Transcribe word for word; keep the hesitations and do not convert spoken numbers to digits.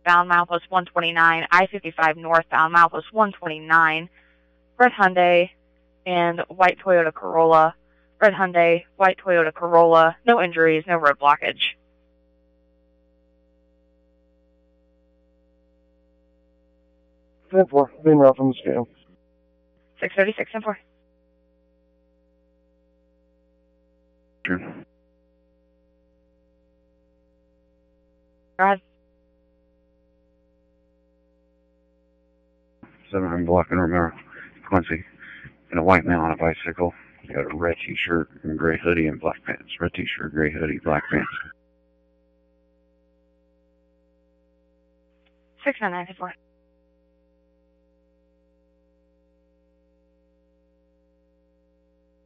bound Milepost one twenty-nine, I fifty-five northbound Milepost one twenty-nine, red Hyundai, and white Toyota Corolla. Red Hyundai, white Toyota Corolla, no injuries, no road blockage. ten four, being route from the scale. six thirty-six, ten four. Sure. Go ahead. seven hundred block and Romero, Quincy, and a white man on a bicycle. He got a red t-shirt and gray hoodie and black pants. Red t-shirt, gray hoodie, black pants. six nine nine, ten four.